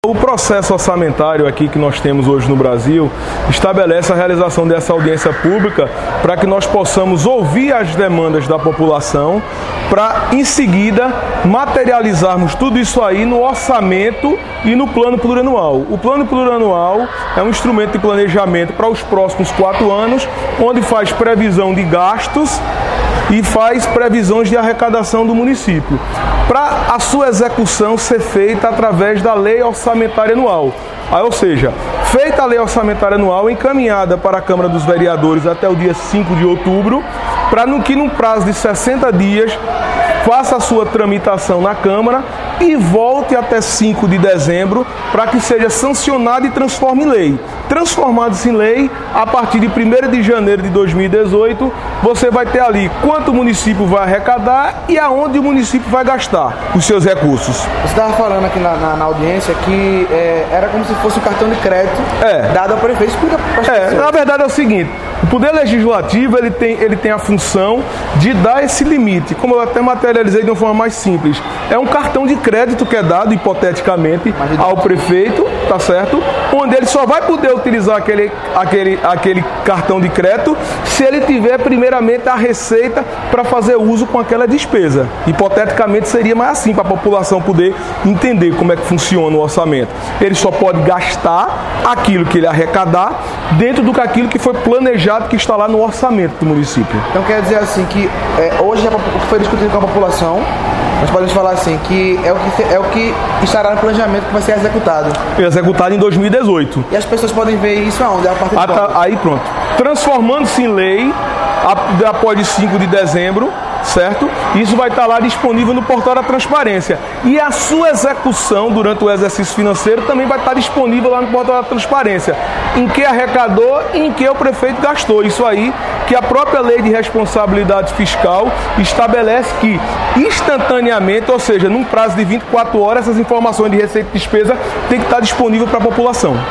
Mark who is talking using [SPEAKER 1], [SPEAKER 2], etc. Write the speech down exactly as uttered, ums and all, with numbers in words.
[SPEAKER 1] O processo orçamentário aqui que nós temos hoje no Brasil estabelece a realização dessa audiência pública para que nós possamos ouvir as demandas da população, para em seguida materializarmos tudo isso aí no orçamento e no plano plurianual. O plano plurianual é um instrumento de planejamento para os próximos quatro anos, onde faz previsão de gastos e faz previsões de arrecadação do município, para a sua execução ser feita através da lei orçamentária anual. Aí, ou seja, feita a lei orçamentária anual, encaminhada para a Câmara dos Vereadores até o dia cinco de outubro, para que num prazo de sessenta dias faça a sua tramitação na Câmara e volte até cinco de dezembro para que seja sancionado e transforme em lei. Transformado-se em lei, a partir de primeiro de janeiro de dois mil e dezoito, você vai ter ali quanto o município vai arrecadar e aonde o município vai gastar os seus recursos.
[SPEAKER 2] Você estava falando aqui na, na, na audiência que é, era como se fosse um cartão de crédito é. dado ao prefeito. Explica para as
[SPEAKER 1] é,
[SPEAKER 2] pessoas.
[SPEAKER 1] Na verdade é o seguinte, o Poder Legislativo ele tem, ele tem a função de dar esse limite, como eu até materializei de uma forma mais simples. É um cartão de crédito que é dado, hipoteticamente, ao prefeito, tá certo? Onde ele só vai poder utilizar aquele, aquele, aquele cartão de crédito se ele tiver, primeiramente, a receita para fazer uso com aquela despesa. Hipoteticamente, seria mais assim, para a população poder entender como é que funciona o orçamento. Ele só pode gastar aquilo que ele arrecadar dentro do que aquilo que foi planejado, que está lá no orçamento do município.
[SPEAKER 2] Então, quer dizer assim, que é, hoje o que foi discutido com a população, nós podemos falar assim, que é o que, é o que estará no planejamento que vai ser executado.
[SPEAKER 1] Executado em dois mil e dezoito.
[SPEAKER 2] E as pessoas podem ver isso aonde? A partir de
[SPEAKER 1] Ata, aí pronto. Transformando-se em lei, após cinco de dezembro, certo? Isso vai estar lá disponível no portal da transparência. E a sua execução durante o exercício financeiro também vai estar disponível lá no portal da transparência. Em que arrecadou e em que o prefeito gastou. Isso aí que a própria lei de responsabilidade fiscal estabelece que instantaneamente, ou seja, num prazo de vinte e quatro horas, essas informações de receita e despesa têm que estar disponível para a população.